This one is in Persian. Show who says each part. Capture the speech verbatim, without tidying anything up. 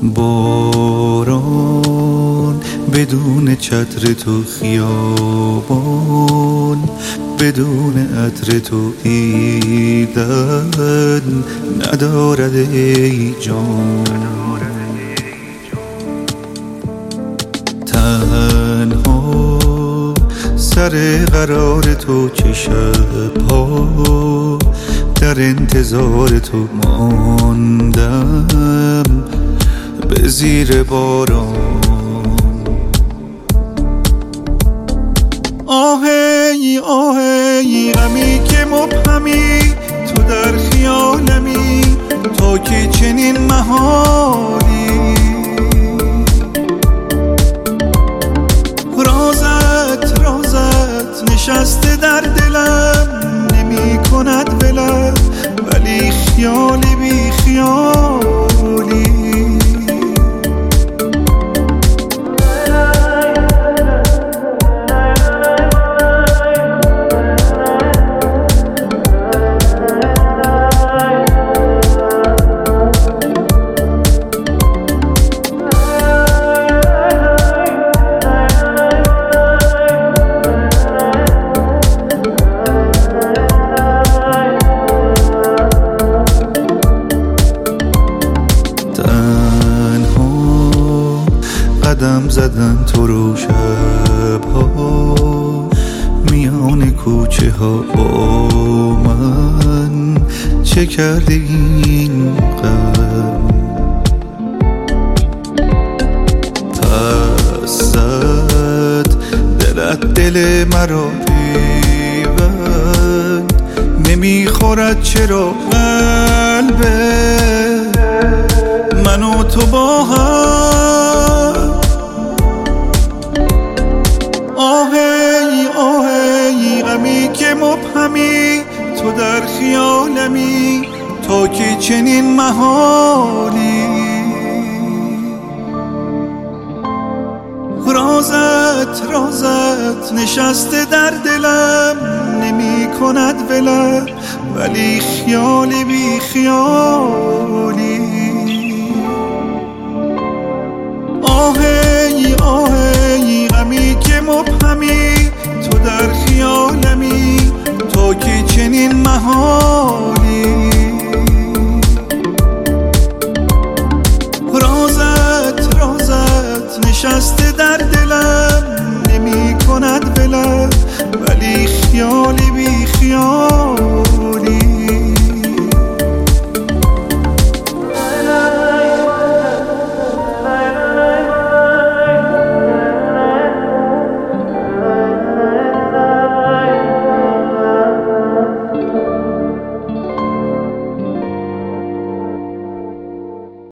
Speaker 1: باران بدون چتر تو، خیابان بدون عطر تو، دیدن ندارد ای جان. تنها سر قرار تو، چه شب‌ها در انتظار تو ماندم به زیر باران. آهی آهی غمی که مبهمی، تو در خیالمی تا که چنین محالی. رازت رازت نشسته در دلم، نمی کند ولم ولی خیالی بی خیالی. قدم زدن تو رو شب‌ها، میان کوچه ها با من، چه کرده این غم؟ پس زد دلت دل مرا پیوند، نمیخورد چرا قلبه من و تو با هم. آهی آهی غمی که مبهمی، تو در خیالمی تا که چنین محالی. رازت رازت نشسته در دلم، نمی کند ولم ولی خیالی بی خیالی. آهی آهی غمی که مبهمی، تو در خیالمی تا که چنین محالی.